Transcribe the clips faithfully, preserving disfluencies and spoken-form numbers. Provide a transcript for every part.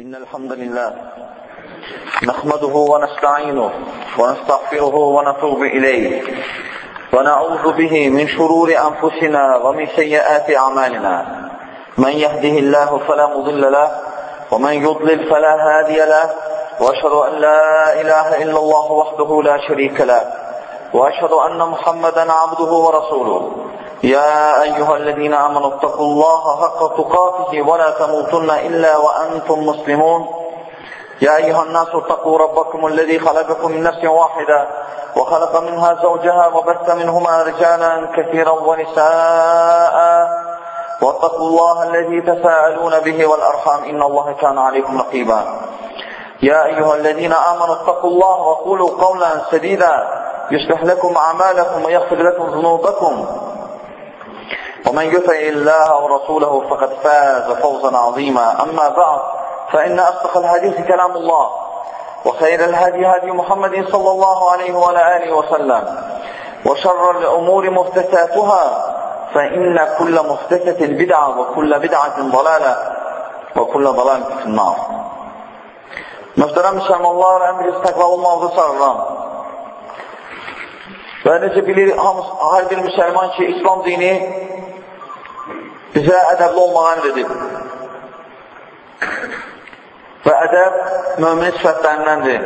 إن الحمد لله نحمده ونستعينه ونستغفره ونتوب إليه ونعوذ به من شرور أنفسنا ومن سيئات أعمالنا من يهده الله فلا مضل له ومن يضلل فلا هادي له وأشهد أن لا إله إلا الله وحده لا شريك له وأشهد أن محمدا عبده ورسوله يا أيها الذين آمنوا اتقوا الله حق تقاته ولا تموتن إلا وأنتم مسلمون يا أيها الناس اتقوا ربكم الذي خلقكم من نفس واحدة وخلق منها زوجها وبث منهما رجالا كثيرا ونساء واتقوا الله الذي تساءلون به والأرحام إن الله كان عليكم رقيبا يا أيها الذين آمنوا اتقوا الله وقولوا قولا سديدا يصلح لكم أعمالكم ويغفر لكم ذنوبكم ومن يطع الله ورسوله فقد فاز فوزا عظيما أما بعد فإن أصدق الحديث كلام الله وخير الهدي هدي محمد صلى الله عليه وعلى آله وسلم وشر الأمور محدثاتها فإن كل محدثة بدعة وكل بدعة ضلالة وكل ضلالة في النار. Möhtərəm müsəlmanlar, əmr-i təqvalı olmağınızı çağırıram. Və necə bilir, hər bir müsəlman ki, İslam dini bizə ədəbli olmağa əmr edib. Və ədəb mömin sifətlərindəndir.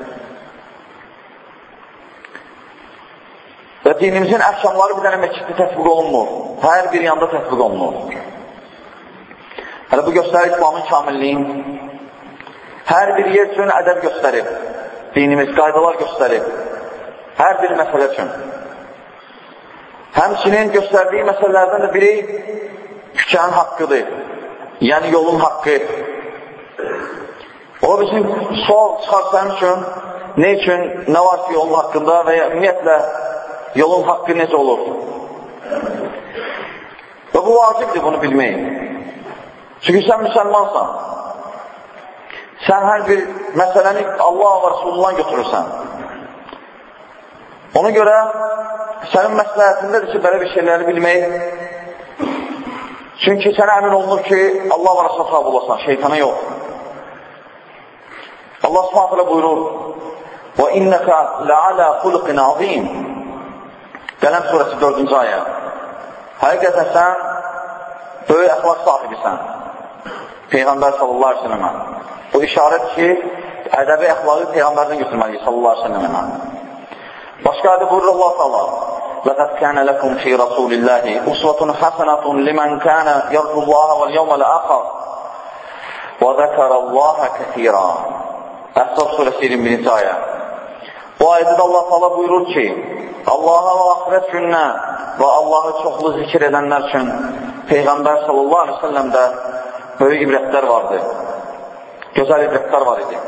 Və dinimizin əhkamları bir dənə məsciddə tətbiq olunmur. Hər bir yanda tətbiq olunur. Hələ bu göstərir İslamın kamilliyin. Hər bir yer üçün ədəb göstərib. Dinimiz qaydalar göstərib. Hər bir məsələ üçün. Həmçinin göstərdiyi məsələlərdən də biri küçənin haqqıdır. Yəni yolun haqqı. O bizim sual çıxarsan üçün, ne üçün, nə var ki yolun haqqında və ya ümumiyyətlə yolun haqqı necə olur? Və bu vacibdir bunu bilmək. Çünki sən müsəlmansan. Sən hər bir məsələni Allah və Resulullah götürürsən. Ona görə sənin məsləhətindədir ki, belə bir şeyləri bilmək. Çünki sənə əmin olunur ki, Allah və Resulullah tabi olasan, şeytana yox. Allah subhanahu teala buyurur: وَإِنَّكَ لَعَلَى خُلُقٍ عَظِيمٍ Qələm surəsi dördüncü ayə. Həqiqətən sən böyük əxlaq sahibisən. Peyğəmbər sallallahu aleyhi ve sellemə. Bu işarət ki, ədəbi əxlaqı Peyğəmbərdən götürməliyik sallallahu aleyhi ve sellemə. Başqa adı buyurur Allah Teala: لَقَدْ كَانَ لَكُمْ فِي رَسُولِ اللّٰهِ أُسْوَةٌ حَسَنَةٌ لِمَنْ كَانَ يَرْجُو اللّٰهَ وَالْيَوْمَ الْآخِرَ وَذَكَرَ اللّٰهَ كَثِيرًا Əhzab surəsi iyirmi birinci ayə. Bu ayədə də Allah Teala buyurur ki, Allaha və axirət gününə və Allahı çoxlu zikir edənlər üçün Peyğəmbər sallallahu aleyhi ve sellemdə böyük ibrətlər vardı. Gözəl ibrətlər var idi.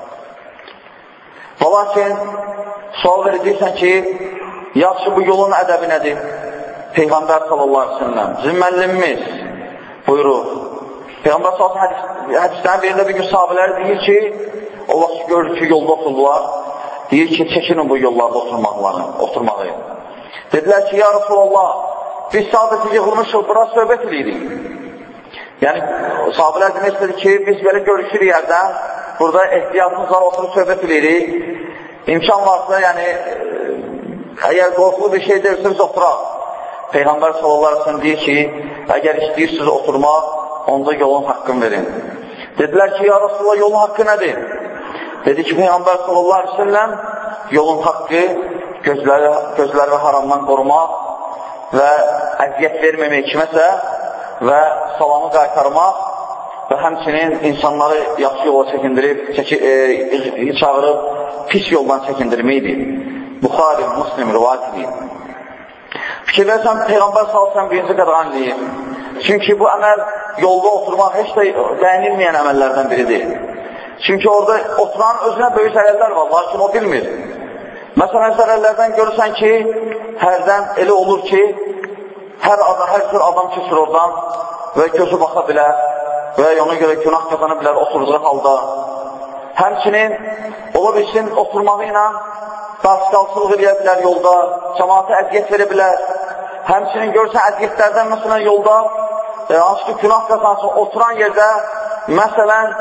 Və lakin sual verəcəksən ki, yaxşı bu yolun ədəbi nədir? Peyğəmbər sallallahu aleyhi ve sellem bizim müəllimimiz buyurur. Peyğəmbər sallallahu aleyhi ve sellem hədislərin birində bir gün sahabələri deyir ki, o vaxt görür ki, yolda oturdular. Deyir ki, çəkinin bu yollarda oturmağı. Dedilər ki, ya Resulallah, biz sadəcə yığılmışıq, bura söhbət edirik. Yəni, sahabələr demək istədi ki, biz belə görüşürük yerdən, burada ehtiyatımız var, oturub söhbət edirik. İmkan varsa, yəni, əgər qorxulu bir şey deyirsiniz, oturaq. Peyğəmbər sallallahu aleyhi ve sellem deyir ki, əgər istəyirsiniz oturmaq, onda yolun haqqını verin. Dedilər ki, ya Resulallah, yolun haqqı nədir? Dedi ki, Peyğəmbər sallallahu aleyhi ve sellem yolun haqqı gözləri, gözləri haramdan qorumaq və əziyyət verməmək kiməsə və salamı qaytarmaq və həmçinin insanları yaxşı yola çəkindirib, çəki, e, çağırıb, pis yoldan çəkindirməkdir. Buxari, Muslim, rivayət edir. Fikirlərsən, Peyğəmbər sallallahu aleyhi ve sellem birinci qadağan deyir. Çünki bu əməl yolda oturmaq heç də bəyənilməyən əməllərdən biridir. Çünki orada oturan özünə böyük zərərlər var, lakin o bilmir. Məsələn, zərərlərdən görürsən ki, hərdən elə olur ki, hər adam, hər tür adam keçir oradan və gözü baxa bilər və ona görə günah qazana bilər oturduğu halda. Həmçinin, ola bilsin, oturmağı ilə daşqalçılıq edə bilər yolda, cəmaata əziyyət verə bilər. Həmçinin görürsən, əziyyətlərdən məsələn yolda, e, hansı ki, günah qazansın, oturan yerdə, məsələn,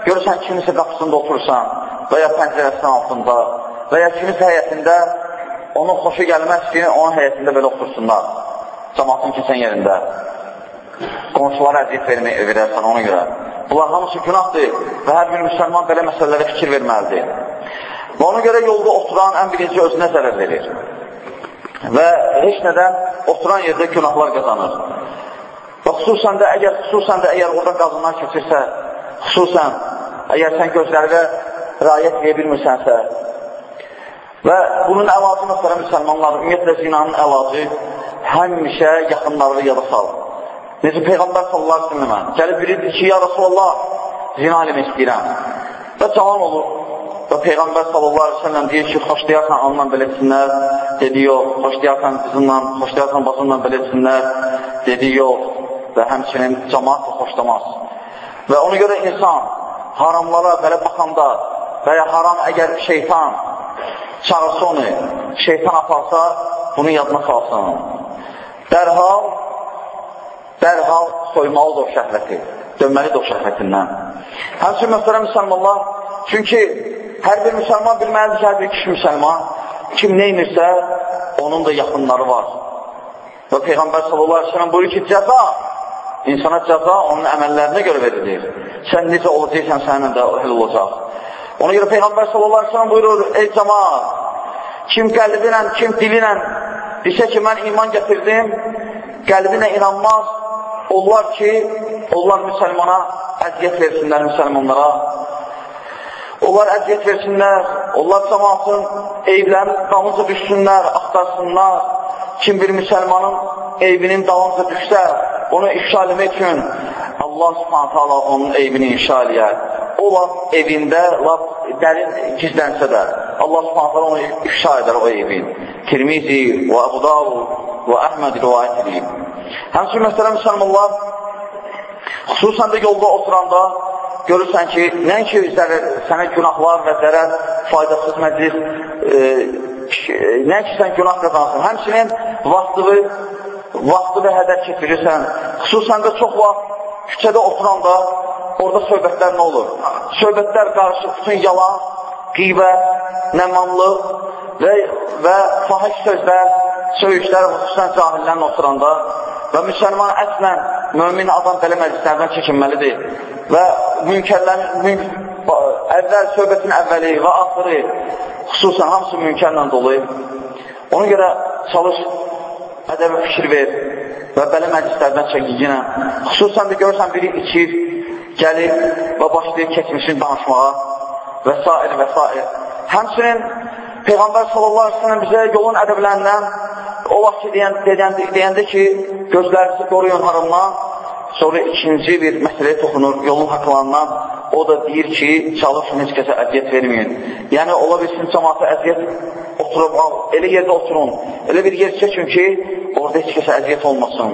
görürsən kimisə qapısında oturursan və ya pəncərəsinin altında və ya kimisə həyətində onun xoşu gəlməz ki, onun həyətində belə otursunlar, cəmaatın keçən yerində. Qonşulara əziyyət verərsən ona görə. Bunlar hamısı günahdır və hər bir müsəlman belə məsələlərə fikir verməlidir. Və ona görə yolda oturan ən birinci özünə zərər verir. Və heç nədən oturan yerdə günahlar qazanır. Və xüsusən də əgər, xüsusən də əgər orada qadınlar keçirsə, xüsusən əgər sən gözlərə riayət edə bilmirsənsə və bunun əlacı məsələ müsəlmanlar, ümumiyyətlə zinanın əlacı həmişə yaxınları yada salır. Necə Peyğəmbər sallallahu aleyhi ve sellemə gəlib biridir ki, ya Rasulallah, zina eləmək istəyirəm və cavan olur. Və Peyğəmbər sallallahu aleyhi ve sellem deyir ki, xoşlayarsan anla belə etsinlər, dedi yox, xoşlayarsan qızınla, xoşlayarsan basınla belə etsinlər, dedi yox və həmçinin cəmaat da xoşlamaz. Və ona görə insan haramlara belə baxanda və ya haram əgər şeytan çağırsa onu, şeytan aparsa, bunu yadına salsın. Dərhal dərhal soymalıdır o şəhvəti, dönməlidir o şəhvətindən. Həmçin məsələn müsəlmanlar, çünki hər bir müsəlman bilməlidir ki, hər bir kişi müsəlman, kim neynirsə, onun da yaxınları var. Və Peyğəmbər sallallahu aleyhi ve sellem buyurur ki, cəza, insana cəza onun əməllərinə görə verilir. Sən necə olacaqsan, səninlə də hel olacaq. Ona görə Peyğəmbər sallallahu aleyhi ve sellem buyurur, ey cəmaat, kim qəlbinlə, kim dilinlə desə ki, mən iman gətirdim, qəlbinə inanmaz, onlar ki, onlar müsəlmana əziyyət versinlər müsəlmanlara. Onlar əziyyət versinlər, onlar cəmaatın eyvlərin dalınca düşsünlər, axtarsınlar. Kim bir müsəlmanın eyvinin dalınca düşsə, onu ifşa eləmək üçün Allah subhanətə Allah onun eyvini ifşa eləyər. O laf evində, laf dərin gizlənsə də, Allah subhanətə Allah onu ifşa edər o evin. Tirmizi və Əbu Davud və Əhməd rivayət edib. Həmçin məsələ müsəlmanlar, xüsusən də yolda oturanda görürsən ki, nəinki sənə günahlar və zərər, faydasız məclis, e, nəinki sən günah qazansın, həmçinin vaxtını, vaxtı və hədər keçirirsən, xüsusən də çox vaxt küçədə oturanda orada söhbətlər nə olur? Söhbətlər qarışıq, bütün yalan, qeybət, nəmanlıq və, və fahiş sözlər, söyüşlər, xüsusən cahillərlə oturanda və müsəlman əslən, mömin adam belə məclislərdən çəkinməlidir və münkərlərin, mün, əvvəl, söhbətin əvvəli və axırı, xüsusən hamısı münkərlə dolu. Ona görə çalış, ədəbi fikir ver və belə məclislərdən çəkinginə. Xüsusən də görürsən, biri içir, gəlir və başlayır keçmişini danışmağa və s. və s. Həmçinin Peyğəmbər sallallahu aleyhi ve sellem bizə yolun ədəblərindən o vaxt ki, deyəndə, deyəndə ki, gözlərinizi qoruyun haramdan, sonra ikinci bir məsələyə toxunur yolun haqlarından, o da deyir ki, çalışın, heç kəsə əziyyət verməyin. Yəni, ola bilsin, cəmaata əziyyət oturub, elə yerdə oturun, elə bir yer çəkin ki, orada heç kəsə əziyyət olmasın.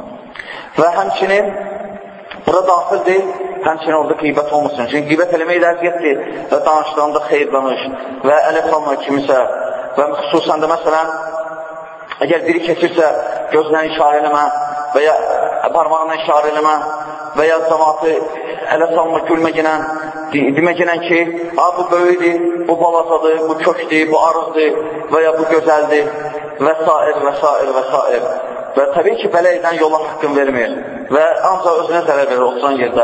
Və həmçinin, bura daxildir, həmçinin orada qeybət olmasın. Çünki qeybət eləmək də əziyyətdir və danışdığında xeyr danış və ələ salma kimisə və xüsusən də məsələn, əgər biri keçirsə, gözlə işarə eləmə və ya parmağına işarə eləmə və ya cəmaatı ələ salma, gülməklə, deməklə ki, bu böyüdür, bu balacadır, bu kökdür, bu arıqdır və ya bu gözəldir və s. və s. və s. Və təbii ki, belə edən yola haqqın vermir və ancaq özünə zərər verir oturan yerdə.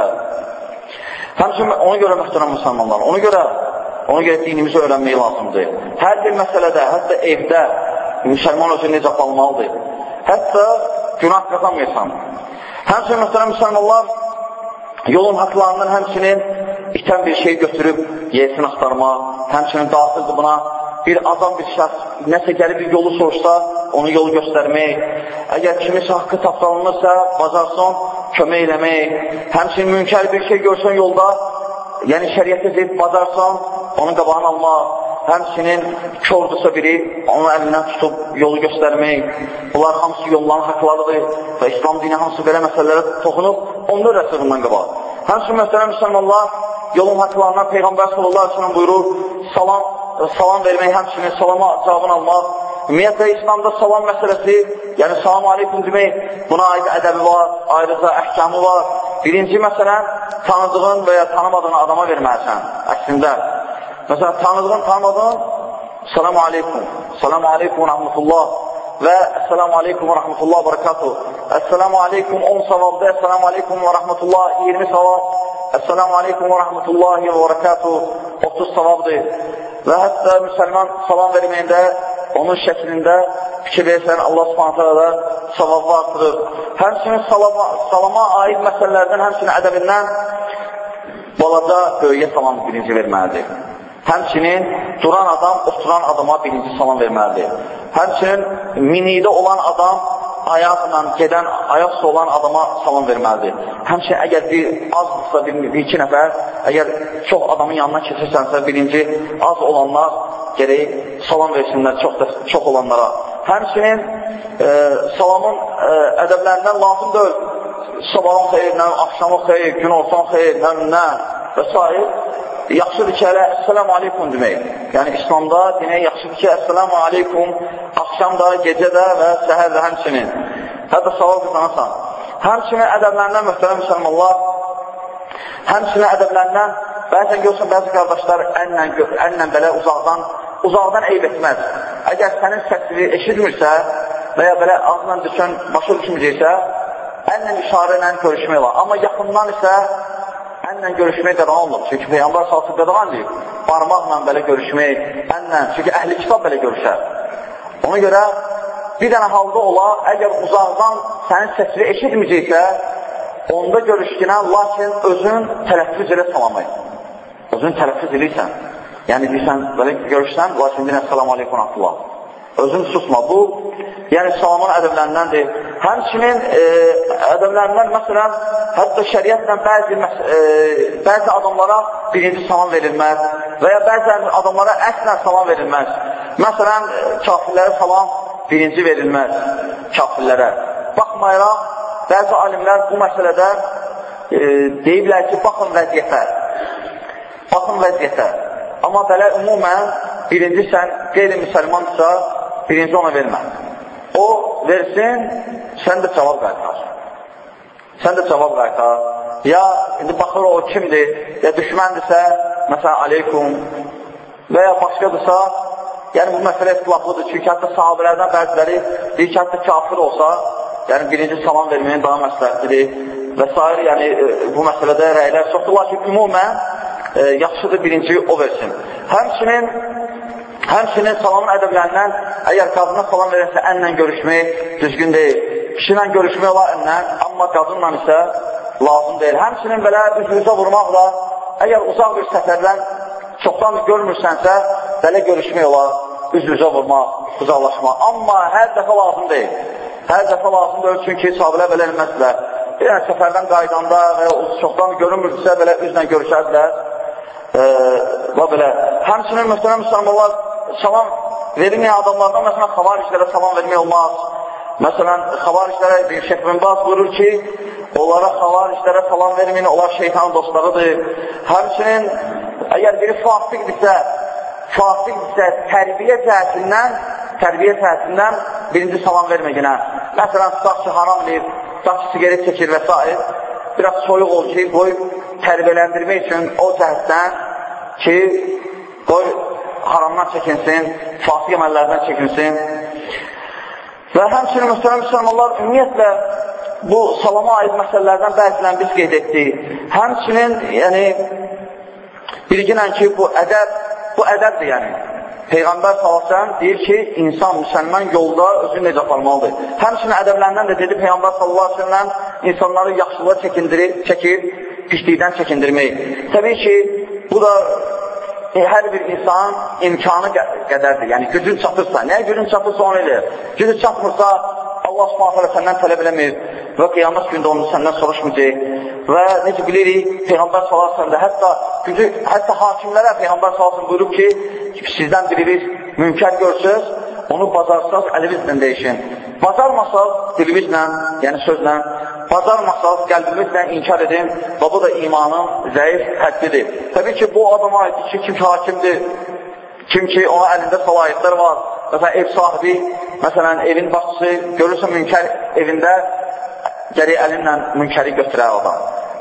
Həmçin, ona görə mühtərəm müsəlmanlar, ona görə, ona görə dinimizi öyrənmək lazımdır. Hər bir məsələdə, hətta evdə müsəlman özü necə qalmalıdır. Hətta günah qazanmıyorsan. Həmçinin mühtərəm müsəlmanlar yolun haqlarından həmçinin itən bir şey götürüb yerisini axtarmaq, həmçinin daxildir buna bir adam, bir şəxs nəsə gəlib bir yolu soruşsa, onu yolu göstərmək, əgər kimisə haqqı tapdalınırsa, bacarsın, kömək eləmək, həmçinin münkər bir şey görsən yolda, yəni şəriyyətə zeyib bacarsan, onun qabağını almaq, həmçinin kördürsə biri, onun əlindən tutub yolu göstərmək, bunlar hamısı yolların haqlarıdır və İslam dini hamısı belə məsələlərə toxunub, onu rəsulundan qabaq. Həmçinin məsələn müsəlmanlar yolun haqlarından Peyğəmbər sallallahu aleyhi ve sellem buyurur, salam, salam vermək, həmçinin salama cavabını almaq. Ümumiyyətlə, İslamda salam məsələsi, yəni salam aleykum demək, buna aid ədəbi var, ayrıca əhkamı var. Birinci, məsələn, tanıdığın və ya tanımadığın adama verməlisən. Əslində, məsələn, tanıdığın, tanımadığın, selamu aleykum, selamu aleykum və rəhmətullah və əssəlamu aleykum və rəhmətullah və barakatuh. Əssəlamu aleykum on savabda, əssəlamu aleykum və rəhmətullah iyirmi savab, əssəlamu aleykum və rəhmətullahi və barakatuh otuz savabdır. Və hətta müsəlman salam verməyində onun şəklində fikir versən, Allah subhanətə da savabı artırır. Həmçinin salama, salama aid məsələlərdən, həmçinin ədəbindən balaca böyüyə salam birinci verməlidir. Həmçinin duran adam, oturan adama birinci salam verməlidir. Həmçinin minikdə olan adam ayaqla gedən, ayaqsa olan adama salam verməlidir. Həmçinin əgər bir azdırsa, bir, bir iki nəfər, əgər çox adamın yanına keçirsənsə, birinci az olanlar gərək salam versinlər çox, da, çox olanlara. Həmçinin e, salamın e, ədəblərindən lazım deyil. Sabahın xeyir, nə, axşamın xeyir, gün olsan xeyir, nə, nə və s. Yaxşıdır ki, hələ əssəlamu aleykum demək. Yəni, İslamda demək yaxşıdır ki, əssəlamu aleykum axşamda, gecədə və səhərdə həmçinin. Hətta savab qızanasan. Həmçinin ədəblərindən, mühtərəm müsəlmanlar, həmçinin ədəblərindən, bəzən görsən, bəzi qardaşlar əllə, əllə belə uzaqdan, uzaqdan eyb etməz. Əgər sənin səsini eşitmirsə və ya belə ağzından düşən, başa düşməyəcəksə, əllə işarə ilə görüşmək var. Amma yaxından isə əllə görüşmək qadağan olunur. Çünki Peyğəmbər sallallahu əleyhi və səlləm qadağan deyib. Barmaqla belə görüşmək, əllə. Çünki əhli kitab belə görüşər. Ona görə bir dənə halda ola, əgər uzaqdan sənin səsini eşitməyəcəksə, onda görüşkünə, lakin özün tələffüz elə salamayın. Özün tələffüz edirsən. Yəni deyirsən, belə görüşsən, lakin deyirsən, əssəlamu aleykum rəhmətullah. Özün susma. Bu, yəni salamın ədəblərindəndir. Həmçinin e, ədəblərindən, məsələn, hətta şəriətlə bəzi, e, bəzi adamlara birinci salam verilməz və ya bəzi adamlara əslən salam verilməz. Məsələn, kafirlərə salam birinci verilməz, kafirlərə. Baxmayaraq, bəzi alimlər bu məsələdə e, deyiblər ki, baxın vəziyyətə, baxın vəziyyətə. Amma belə ümumən, birinci sən qeyri-müsəlmandırsa, birinci ona vermə. O versin, sən də cavab qaytar. Sən də cavab qaytar. Ya, indi baxır o kimdir, ya düşməndirsə, məsələn, aleykum və ya başqadırsa, yəni bu məsələ istilaflıdır. Çünki hətta sahabələrdən bəziləri deyir ki, hətta kafir olsa, yəni birinci salam verməyin daha məsləhətlidir və s. Yəni bu məsələdə rəylər çoxdur. Lakin ümumən, e, yaxşıdır birinci o versin. Həmçinin, həmçinin salamın ədəblərindən, əgər qadına salam verirsə, əllə görüşmək düzgün deyil. Kişilə görüşmək olar əllə, amma qadınla isə lazım deyil. Həmçinin belə üz-üzə vurmaqla, əgər uzaq bir səfərdən çoxdan görmürsənsə, belə görüşmək olar, üz-üzə vurmaq, uzaqlaşmaq. Amma hər dəfə lazım deyil. Hər dəfə lazım deyil, çünki sahabələr belə eləməzlər. Bir yəni, səfərdən qaydanda və çoxdan görünmürsə, belə üzlə görüşərlər. E, və belə. Həmçinin, məsələn, müsəlmanlar salam verilməyən adamlardan, məsələn, xavariclərə salam vermək olmaz. Məsələn, xavariclərə bir Şeyx bin Baz buyurur ki, onlara xavariclərə salam verməyin, onlar şeytanın dostlarıdır. Həmçinin, əgər biri fasiqdirsə, fasiqdirsə, tərbiyə cəhətindən, tərbiyə cəhətindən birinci salam verməyinə. Məsələn, tutaq ki, haram deyir, tutaq ki, sigaret çəkir və s. Biraz soyuq ol ki, qoy tərbiyələndirmək üçün o cəhətdən ki, qoy haramdan çəkinsin, fasıq əməllərdən çəkinsin. Və həmçinin müstəmə müsəlmanlar ümumiyyətlə bu salama aid məsələlərdən bəzilərini biz qeyd etdik. Həmçinin, yəni, bilginən ki, bu ədəb, bu ədəbdir, yəni. Peyğəmbər sallallahu deyir ki, insan müsəlman yolda özünü necə aparmalıdır. Həmçinin ədəblərindən də dedi Peyğəmbər sallallahu əleyhi və səlləm insanları yaxşılığa çəkindirir, çəkir, pislikdən çəkindirmək. Təbii ki, bu da e, hər bir insanın imkanı qədərdir. Yəni gücün çatırsa, nəyə gücün çatırsa onu eləyir. Gücü çatmırsa Allah subhanahu səndən tələb eləmir və qiyamət gündə onu səndən soruşmayacaq. Və necə bilirik, Peyğəmbər sallallahu əleyhi və səlləm hətta gücü, hətta hakimlərə Peyğəmbər sallallahu əleyhi və səlləm buyurub ki, sizdən biriniz mümkər görsəz, onu bacarsaz əlinizlə dəyişin. Bacarmasaz dilimizlə, yəni sözlə, bacarmasaz qəlbimizlə inkar edin və bu da imanın zəif həddidir. Təbii ki, bu adama aiddir ki, kim hakimdir, kim ki, ona əlində səlahiyyətlər var. Məsələn, ev sahibi, məsələn, evin başçısı, görürsə münkər evində, gərək əlinlə münkəri götürər adam.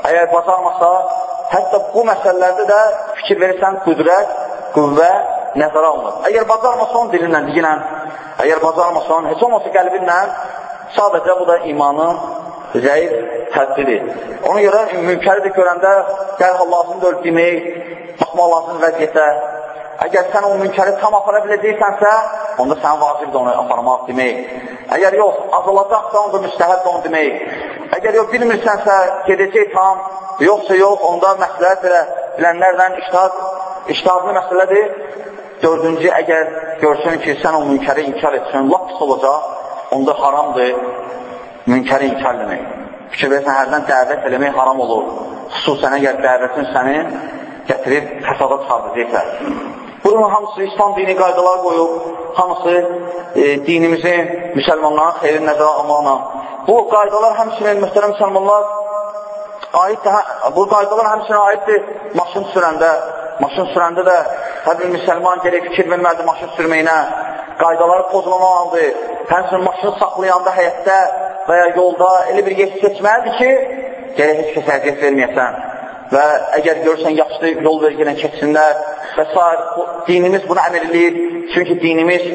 əgər bacarmasa, hətta bu məsələlərdə də fikir verirsən, qüdrət, qüvvə nəzərə alınır. Əgər bacarmasa, onun dilinlə, dilinlə, əgər bacarmasa, heç olmasa qəlbinlə, sadəcə bu da imanın zəif tədbiri. Ona görə mümkəri də görəndə dərhal lazımdır öl demək, baxmaq lazım vəziyyətə. Əgər sən o mümkəri tam apara biləcəksənsə, onda sən vacibdir onu aparmaq demək. Əgər yox, azalacaqsa, onda müstəhəbdir onu demək. Əgər yox, bilmirsənsə, gedəcək tam, yoxsa yox, onda məsləhət belə bilənlərdən iştihad, iştihadlı məsələdir. Dördüncü, əgər görsün ki, sən o mümkəri inkar etsin, lap pis olacaq, onda haramdır mümkəri inkar eləmək. Fikir versən, hərdən dəvət eləmək haram olur. Xüsusən əgər dəvətin səni gətirib fəsada çıxardacaqsa. Bunun hamısı İslam dini qaydalar qoyub, hamısı e, dinimizin, müsəlmanların xeyrin nəzərə almaqla. Bu qaydalar həmçinin, mühtərəm müsəlmanlar, aiddir, bu qaydalar həmçinin aiddir maşın sürəndə. Maşın sürəndə də hər bir müsəlman gerək fikir verməlidir maşın sürməyinə, qaydaları pozulamalıdır. Həmçinin maşını saxlayanda həyətdə və ya yolda elə bir yer seçməlidir ki, gerək heç kəsə əziyyət verməyəsən. Və əgər görürsən, yaxşı yol vergilən keçsinlər və s. Dinimiz bunu əmr edir. Çünki dinimiz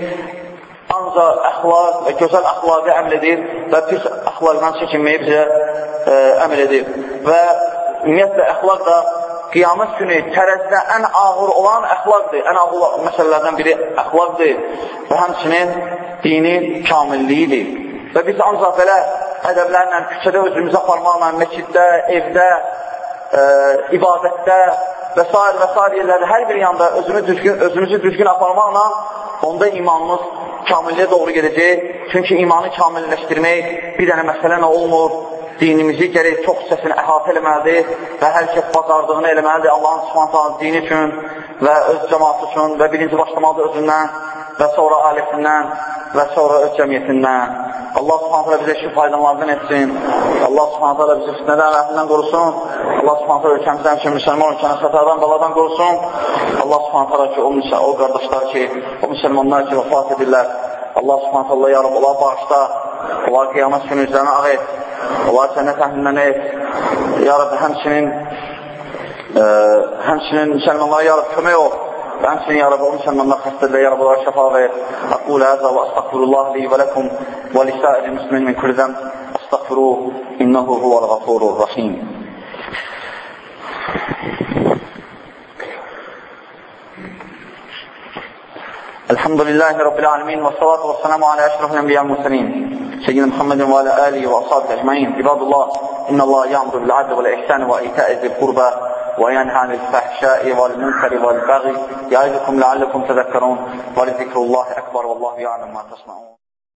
ancaq əxlaq və gözəl əxlaqı əmr edir və pis əxlaqdan çəkinməyi bizə e, əmr edir. Və ümumiyyətlə, əxlaq da qiyamət günü tərəzdə ən ağır olan əxlaqdır. Ən ağır məsələlərdən biri əxlaqdır və həmçinin dini kamilliyidir. Və biz ancaq belə ədəblərlə, küçədə özümüzü aparmaqla, məsciddə, evdə, Ə, ibadətdə və s. və s. yerlərdə hər bir yanda özümüzü düzgün, özümüzü düzgün aparmaqla onda imanımız kamilliyə doğru gedəcək. Çünki imanı kamilləşdirmək bir dənə məsələ nə olmur. Dinimizi gərək çox hissəsini əhatə eləməlidir və hər kəs bacardığını eləməlidir Allahın Subhanahu dini üçün və öz cəmaatı üçün və birinci başlamalıdır özündən və sonra ailəsindən və sonra öz cəmiyyətindən. Allah Subhanahu bizə şu faydalardan etsin. Allah Subhanahu bizi fitnədən və əhlindən qorusun. Allah Subhanahu ölkəmizdən üçün müsəlman ölkəni xətadan, baladan qorusun. Allah Subhanahu ki, o, o qardaşlar ki, o müsəlmanlar ki, vəfat edirlər. Allah Subhanahu ya Rabbi, onlar bağışda, onlar qiyamət günü üzrəni ağ et, onlar cənnət əhlindən et. Ya Rabbi, həmçinin, e, həmçinin müsəlmanlara ya Rabbi, kömək ol. Həmçinin, ya Rabbi, o müsəlmanlar xəstədirlər, ya Rabbi, onlara şəfa ver. Aqul əzə və əstəqfirullah li və ləkum və lisəəli müslimin min kulli zəm. Əstəqfiruh, innəhu huvəl ğafurur rəhim. الحمد لله رب العالمين والصلاة والسلام على أشرف الأنبياء والمرسلين سيدنا محمد وعلى آله وأصحابه أجمعين. عباد الله، إن الله يأمر بالعدل والإحسان وإيتاء ذي القربى وينهى عن الفحشاء والمنكر والبغي يعظكم لعلكم تذكرون ولذكر الله أكبر والله يعلم ما تصنعون.